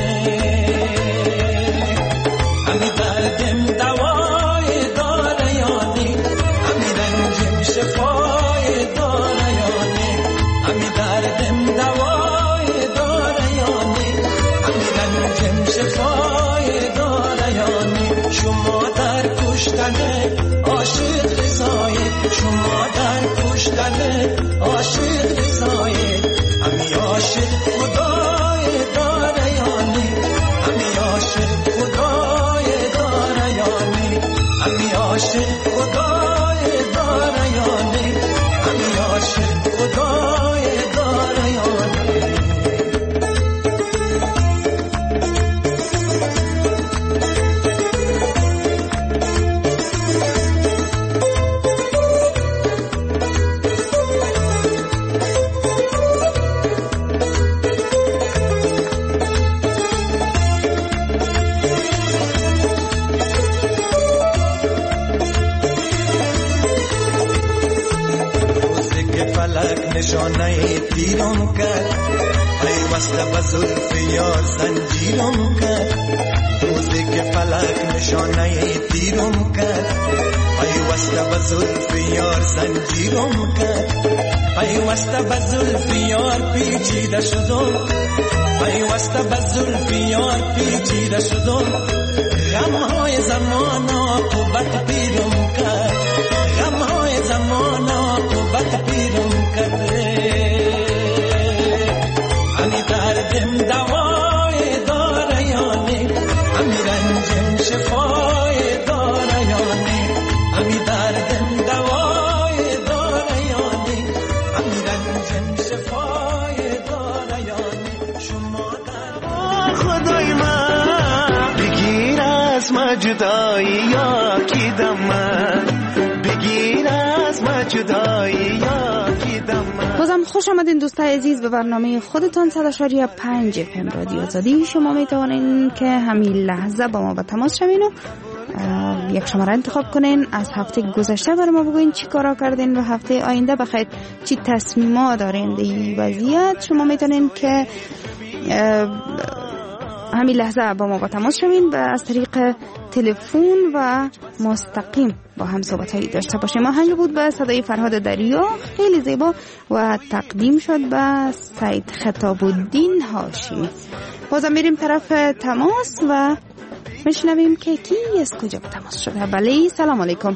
همی دردم دوای داریانی، همی رنجم شفای داریانی، همی دردم دوای داریانی، همی رنجم شفای داریانی. شما در کشتن عاشق رضایت، شما در کشتن عاشق رضایت. همی عاشق خدای داریانی، همی عاشق خدای داریانی، همی عاشق خدای داریانی، همی عاشق خدای داریانی. نشانه تیرم کرد، پیوسته به زلف یار زنجیرم کرد. روزی که فلک نشانه تیرم کرد، پیوسته به زلف یار زنجیرم کرد. پیوسته به زلف یار پیچیده شدم، پیوسته به زلف یار پیچیده شدم. غمهای زمان عاقبت پیرم کرد، غمهای زمان عاقبت پیرم کرد. همی دردم دوای داریانی، همی رنجم شفای داریانی، همی دردم دوای داریانی، همی رنجم شفای داریانی. شما در خدای من بگیر از ما جدایی یا کی دم من، بگیر از ما جدایی یا کی دم من. بازم خوش آمدین دوستای عزیز به برنامه خودتان 100.5 FM رادیو آزادی. شما میتوانین که همین لحظه با ما به تماس شوین و یک شماره انتخاب کنین، از هفته گذشته برای ما بگوین چی کارا کردین و هفته آینده بخواید چی تصمیما دارین در این وضعیت. شما میتونین که همین لحظه با ما با تماس شوین و از طریق تلفن و مستقیم با هم صحبت‌هایی داشته باشیم. آهنگ بود به صدای فرهاد دریا، خیلی زیبا و تقدیم شد به سید خطاب الدین هاشمی. بازم میریم طرف تماس و میشنویم که کی از کجا به تماس شده. بله سلام علیکم.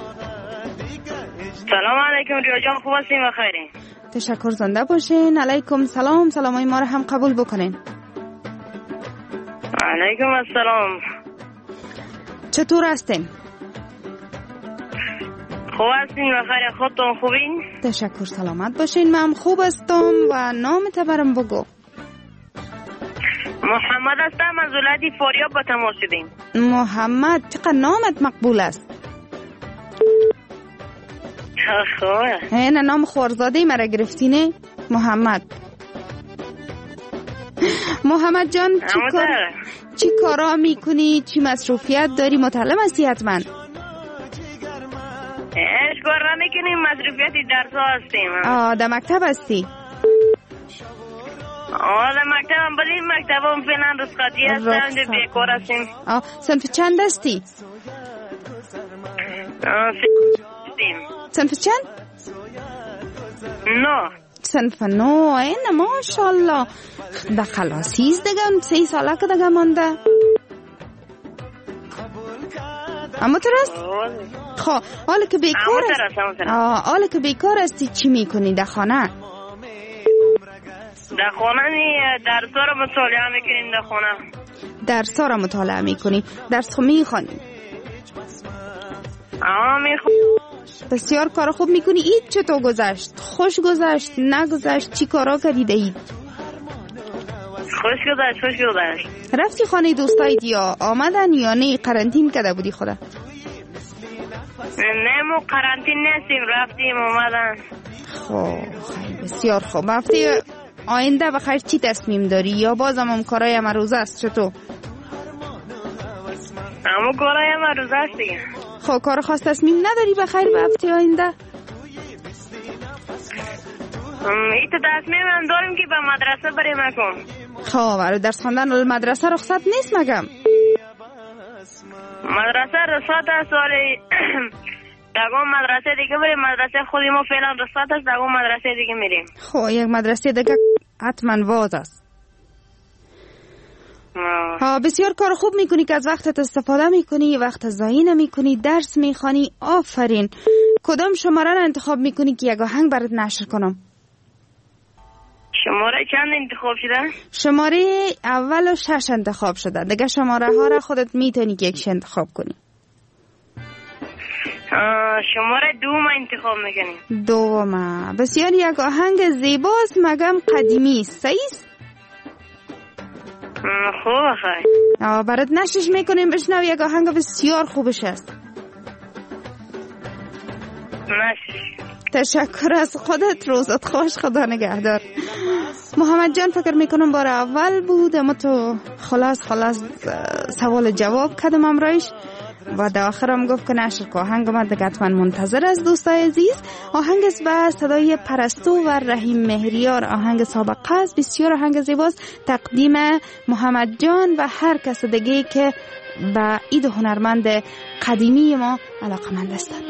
سلام علیکم ریا جان، خوب هستین و خیرین؟ تشکر، زنده باشین. علیکم سلام، سلامای ما رو هم قبول بکنین. علیکم السلام. چطور هستین؟ خوب هستین و خیر، خودتون خوبین؟ تشکر، سلامت باشین. من خوب هستم و نامت برام بگو. محمد هستم، از ولایت فاریاب به تماس شدیم. محمد، چقدر نامت مقبول است. خوبه. نه نام خورزاده مرا گرفتینه محمد. محمد جان چی کارا میکنی؟ چی مصروفیت داری؟ مطلب هستی حتما. کار نمیکنیم، مصروفیتی درس ها هستیم. در مکتب هستی؟ در مکتب هم بدیم، مکتب هم فعلا رسختی هستیم، بیکار هستیم. صنف چند هستی؟ صنف چند؟ 9. صنف 9. این ماشاءالله ده خلاصیز دیگه 3 ساله که دیگه مانده. اما ترست؟ خب حالا که بیکار است، حالا که بیکار هستی چی میکنی در خانه؟ در خانه درس ها رو مطالعه میکنیم. در خانه درس ها رو مطالعه میکنی؟ درس خو میخوانی؟ میخوانم. بسیار کار خوب میکنی. عید چطور گذشت؟ خوش گذشت؟ نگذشت؟ چی کارا کردید عید؟ خوش گذشت. رفتی خانه دوستایت یا آمدن یا نه قرنطین کرده بودی خدا؟ نه مو قرنطین نستیم، رفتیم آمدن. خب بسیار خوب. هفته آینده بخیر چی تصمیم داری یا بازم هم کارای روزه است؟ چطور؟ همون کارای روزه است دیگه. خب کار خاص تصمیم نداری بخیر به هفته آینده؟ ایت تصمیم هم داریم که به مدرسه بریم اکن. خب برای درس خواندن مدرسه رخصت نیست مگم؟ مدرسه رخصت است ولی دگم مدرسه دیگه بریم. مدرسه خودی ما فعلا رخصت است، دگم مدرسه دیگه میریم. خب یک مدرسه دیگه حتما واز است. بسیار کار خوب میکنی که از وقتت استفاده میکنی، وقت ضایع نمیکنی، درس میخوانی. آفرین. کدام شماره را انتخاب میکنی که یک آهنگ برات نشر کنم؟ شماره چند انتخاب شده؟ شماره اول و 6 انتخاب شده. دیگه شماره ها را خودت میتونی که یکش انتخاب کنی. شماره 2 انتخاب میکنی. 2. بسیار یک آهنگ زیباست مگم قدیمی است، صحیح است؟ خوب خیلی. برات نشرش میکنیم بشنو. یک آهنگ بسیار خوبش است. تشکر از خودت. روزت خوش. خدا نگهدار. محمد جان فکر میکنم بار اول بود اما تو خلاص سوال جواب کردم امرایش و در آخرم گفت که نشر که آهنگ من دیگه حتما منتظر از دوستای عزیز. آهنگ است به صدای پرستو و رحیم مهریار. آهنگ سابقه است، بسیار آهنگ زیباست. تقدیم محمد جان و هر کس دیگه که به عید هنرمند قدیمی ما علاقمند هستند.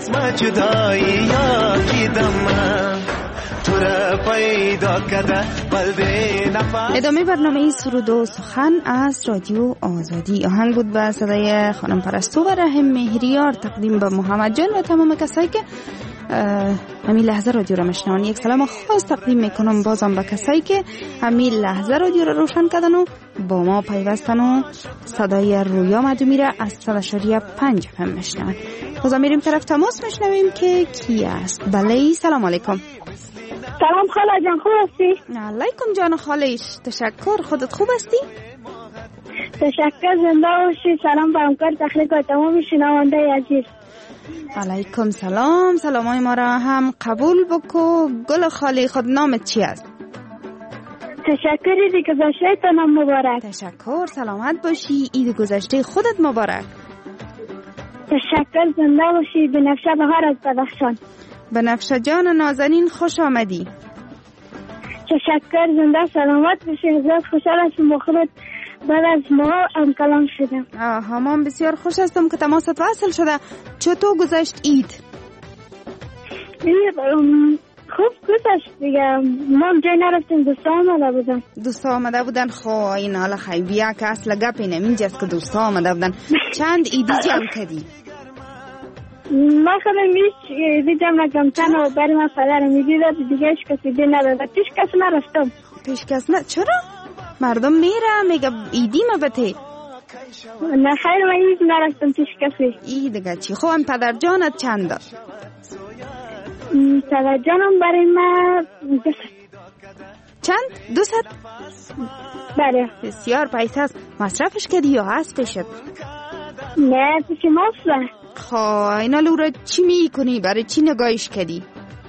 رسم جدایی یا دیدم ادامه برنامه سرود و سخن از رادیو آزادی. آهنگ بود به صدای خانم پرستو و رحم مهریار تقدیم به محمد جان و تمام کسایی که همین لحظه رادیو را میشنون. یک سلام خاص تقدیم میکنم بازم به کسایی که همین لحظه رادیو را روشن کردن و با ما پیوستن و صدای رویا مدومی را از 100.5 FM میشنون. بازم میریم طرف تماس میشنویم که کی است. بله سلام علیکم. سلام خاله جان، خوب هستی؟ علیکم جان خالش، تشکر. خودت خوب هستی؟ تشکر، زنده باشی. سلام به همکار تخلیق و تمام شنونده عزیز. علیکم سلام. سلامای ما را هم قبول بکو. گل خالی خود نامت چی است؟ تشکر، عید گذشته تنم مبارک. تشکر، سلامت باشی. عید گذشته خودت مبارک. تشکر، زنده باشی. بنفشه بهار از بدخشان. بنفشه جان نازنین خوش آمدی. تشکر، زنده سلامت باشی. زیاد خوشحال هستم با خودت بعد از ما هم کلام شدم. من بسیار خوش هستم که تماست وصل شده. چطور گذشت عید؟ خوب گذشت دیگه. ما جای نرفتیم، دوستا آمده بودن. دوستا آمده بودن؟ خو این حالا خیلی بیا که اصلا گپ اینه اینجاست که دوستا آمده بودن. چند عیدی جمع کردی؟ ما خودم هیچ عیدی جمع نکردم. تنها برای من پدرم عیدی داد، دیگه هیچ کسی عیدی نداد. پیش کس نرفتم. پیش کس نه؟ چرا؟ مردم میره میگه عیدی مبته. نه خیر، من عید نرفتم پیش کسی. ای دیگه چی؟ خب هم پدر جانت چند داد؟ پدر جانم برای من 200. چند؟ 200؟ بله. بسیار پیسه است. مصرفش کردی یا هست پیشت؟ نه پیش ماست. خب اینا لورا چی میکنی؟ برای چی نگاهش کردی؟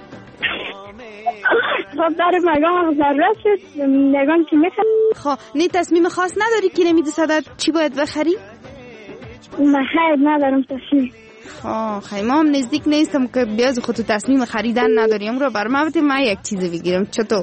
خب برای مگام ضرورت شد نگام چی میخواد. خب نه تصمیم خاص نداری که نمیدی صدت چی باید بخری؟ نه خیر ندارم تصمیم. خیلی ما هم نزدیک نیستم که بیاز خود تصمیم خریدن نداریم. رو برای من یک چیز بگیرم. چطور؟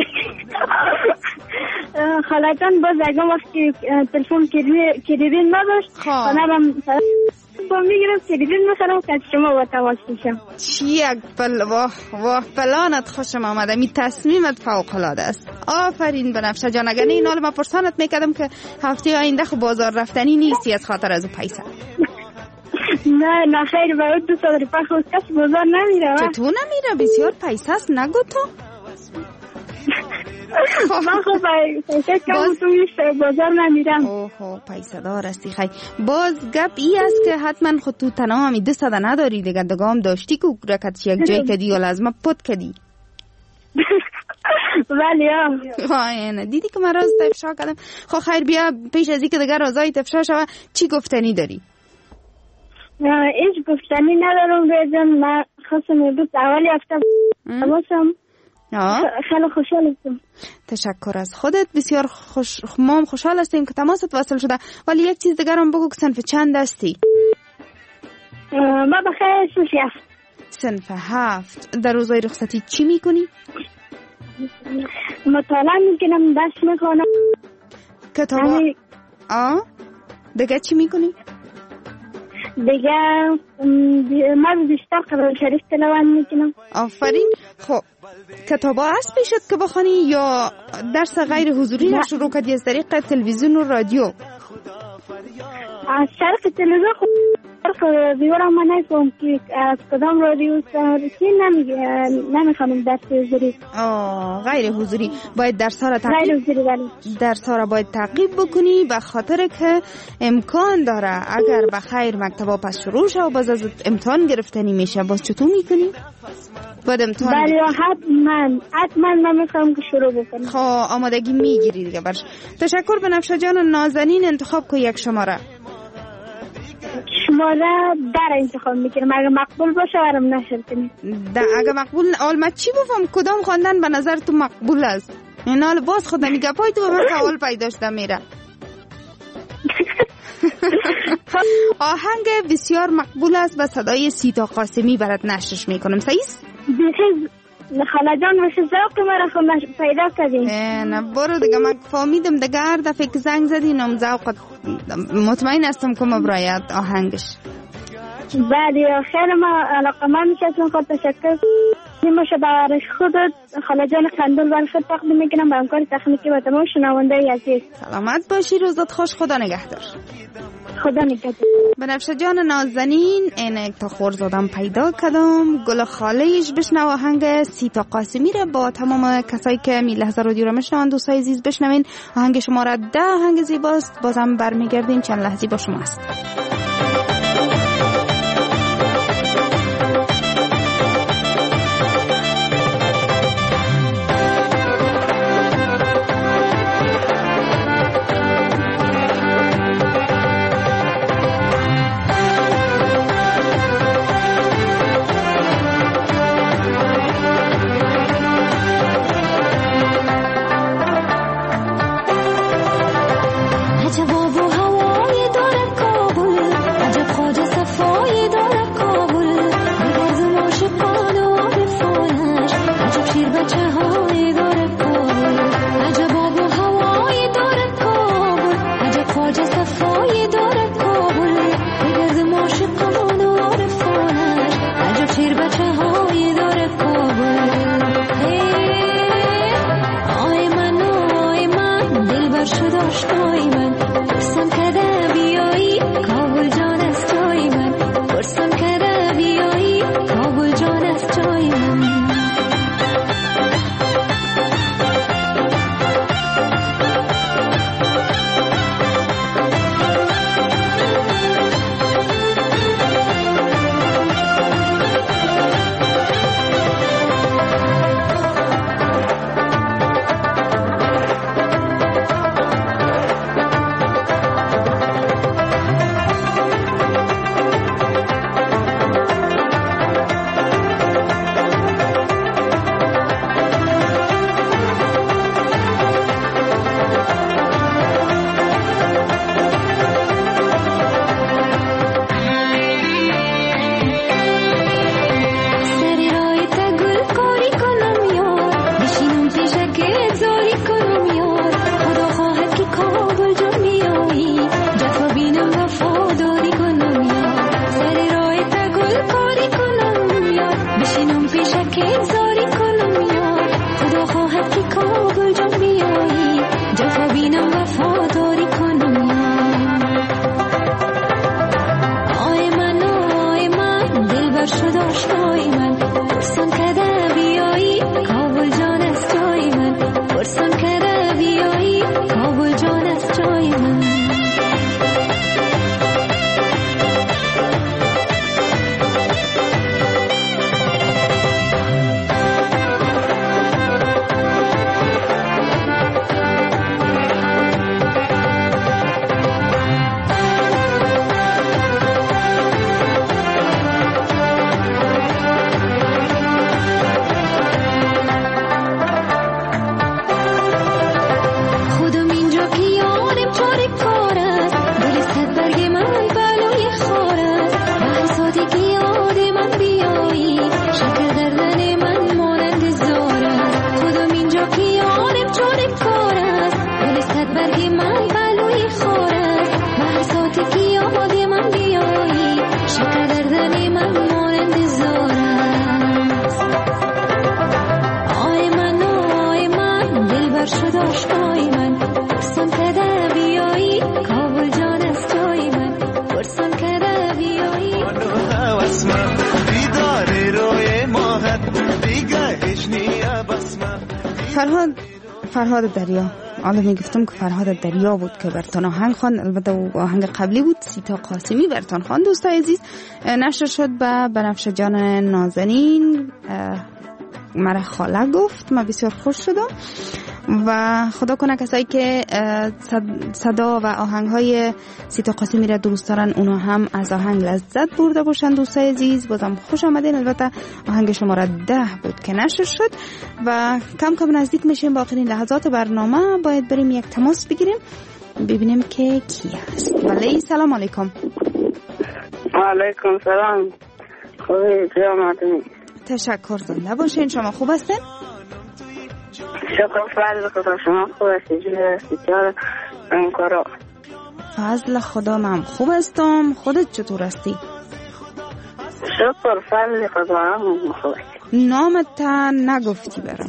خالتان باز اگه وقتی تلفن کلیدین نداشت خانم با میگیرم کلیدین مثلا که شما با تواس میشم. چی یک واه پلانت خوشم آمده. می تصمیمت فوق العاده است. آفرین بنفشه جان. اگر نه این حال ما پرسانت میکردم که هفته آینده خب بازار رفتنی نیستی از خاطر از پیسه. نه خیر، باید 200 روپیه خود کس بازار نمیره. چطور نمیره؟ بسیار پیسه است. نگو تو. من خب پیسه کم تویش بازار نمیرم. اوه پیسه دار استی. خیلی باز گپ ای است که حتما خود تو تنها همی 200 نداری دیگه. دگام داشتی که رکت یک جای کدی یا لازمه پد کدی. ولی نه دیدی که من راز تفشا کردم. خب خیر بیا پیش از این که دیگه رازای تفشا شوه چی گفتنی داری؟ هیچ گفتنی ندارم بیدم. من خواستم امروز اولی هفته باشم. خیلی خوشحال هستم. تشکر از خودت. بسیار ما هم خوشحال هستیم که تماست وصل شده. ولی یک چیز دیگر هم بگو که صنف چند هستی؟ ما بخیر صنف 7. صنف 7. در روزای رخصتی چی میکنی؟ مطالعه میکنم، درس میخونم. کتاب؟ دیگه چی میکنی؟ دیگه من بیشتر قرآن شریف تلاوت میکنم. آفرین. خب کتابا هست پیشت که بخونی یا درس غیر حضوری را شروع کردی از طریق تلویزیون و رادیو؟ از طریق تلویزیون دیوارم من نفهم که از کدام رادیو سرسی نمیخوانم درس حضوری. غیر حضوری. باید درس ها را باید تعقیب بکنی به خاطر که امکان داره اگر بخیر مکتبا پس شروع شه و باز از امتحان گرفتنی میشه. باز چطور میکنی؟ باید امتحان بله حتما من میخوام که شروع بکنم. خب آمادگی میگیری دیگه برش. تشکر بنفشه جان نازنین. انتخاب که یک شماره در انتخاب میکنم. اگه مقبول باشه برام نشر کنید. اگه مقبول من چی بفهم کدام خواندن به نظر تو مقبول است؟ این حال باز خودم میگه پای تو به من سوال پیدا شده میره. آهنگ بسیار مقبول است و صدای سیتا قاسمی برات نشرش میکنم. صحیح است؟ خاله جان مثل ذوق مرا خود پیدا کردیم. نه برو دیگه. من فهمیدم دیگه هر دفعه که زنگ زدی نم ذوقت مطمئن هستم که مبرایت آهنگش. بعد خیلی ما علاقمند میشستم. خود تشکر نیما شبارش خودت خاله جان قندول بر خود تقدیم میکنم به همکار تکنیکی و تمام شنونده عزیز. سلامت باشی، روزت خوش، خدا نگهدار. خدا نگهدار. بنفشه جان نازنین اینک تا خورزادم پیدا کردم. گل خالیش بشنو آهنگ سیتا قاسمی را با تمام کسایی که می لحظه رادیو را میشنون. دوستای عزیز بشنوین آهنگ شماره 10 آهنگ زیباست. بازم برمیگردیم چند لحظه با شما است. فرهاد دریا. حالا میگفتم که فرهاد دریا بود که برتان آهنگ خواند. البته آهنگ قبلی بود سیتا قاسمی برتان خواند. دوستای عزیز نشر شد به بنفشه جان نازنین. مرا خاله گفت، من بسیار خوش شدم و خدا کنه کسایی که صدا و آهنگ های سیتا قاسمی را دوست دارن اونا هم از آهنگ لذت برده باشن. دوستای عزیز بازم خوش آمدین. البته آهنگ شماره 10 بود که نشر شد و کم کم نزدیک میشیم با آخرین لحظات برنامه. باید بریم یک تماس بگیریم ببینیم که کی هست. ولی سلام علیکم. علیکم سلام. خوبی جامعتون؟ تشکر، زنده باشین. شما خوب هستین؟ شکر فضل خدا. شما خوب هستید؟ فضل خدا من خوب هستم. خودت چطور هستی؟ شکر فضل خدا خوش. نامت نگفتی برام.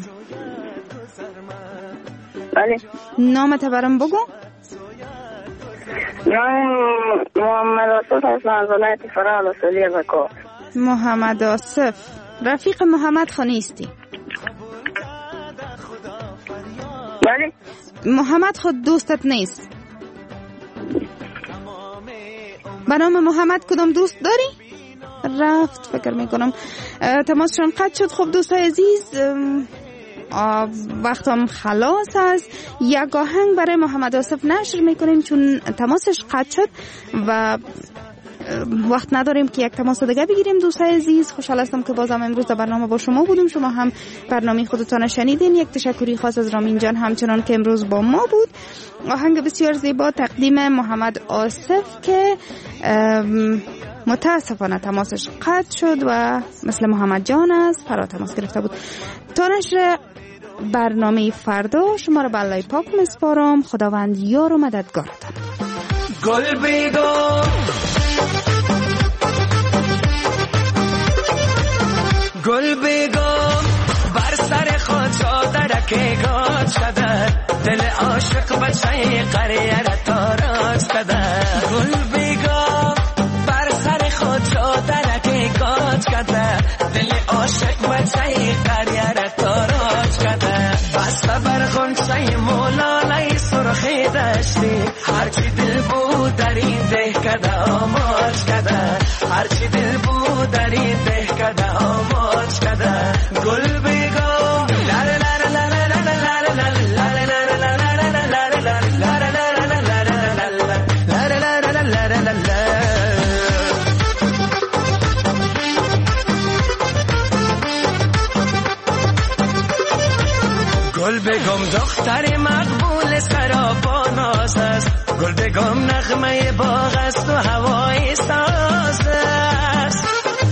بله. نامت برام بگو. نام محمد آصف هستم از ولایت فرا الوسولی بکار. محمد آصف رفیق محمد خان نیستی؟ بله. محمد خود دوستت نیست؟ به نام محمد کدام دوست داری؟ رفت فکر میکنم تماسشان قطع شد. خب دوستای عزیز وقتم خلاص است. یک آهنگ برای محمد آصف نشر میکنیم چون تماسش قطع شد و وقت نداریم که یک تماس دیگه بگیریم. دوستای عزیز خوشحال هستم که بازم امروز در برنامه با شما بودیم. شما هم برنامه خودتان شنیدین. یک تشکری خاص از رامین جان همچنان که امروز با ما بود. آهنگ بسیار زیبا تقدیم محمد آصف که متاسفانه تماسش قطع شد و مثل محمد جان است فرا تماس گرفته بود. تا نشر برنامه فردا شما را به الله پاک میسپارم. خداوند یار و مددگارتان. گل بیگم گل بیگم بر سر خود چادرک گاد شده دل عاشق بچه قریه را تاراج شده. گل بیگم بر سر خود چادرک گاد شده دل عاشق بچه قریه را تاراج شده. بسته بر غنچه مولانه سرخی داشتی هرچی دل بود در این ده کده آماج کده. هرچی دل بود در این ده کده آماج کده. گل بیگم لر لر لر لر لر لر گل بگم دختر مقبول سراپا ناز است. گل بگم نغمه باغ است و هوای ساز است.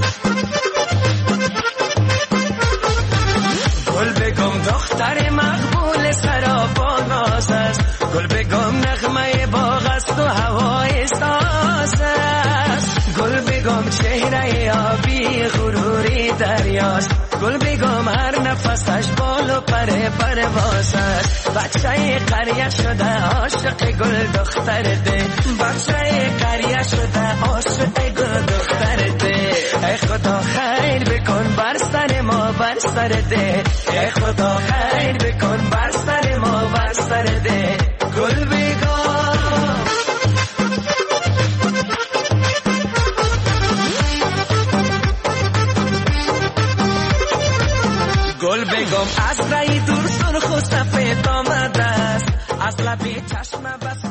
گل بگم دختر مقبول سراپا ناز است. گل بگم نغمه باغ است و هوای ساز است. گل بگم چهره آبی غروری دریاست. گل بگم هر نفسش بال و پرواز است. بچه قریه شده عاشق گل دختر ده. بچه قریه شده عاشق گل دختر ده. ای خدا خیر بکن بر سر ما بر سر ده. ای خدا خیر بکن بر سر ما بر سر ده. گل بگم گل بگم از رای دور سرخ و سفید آمده است. از لبی چشم بس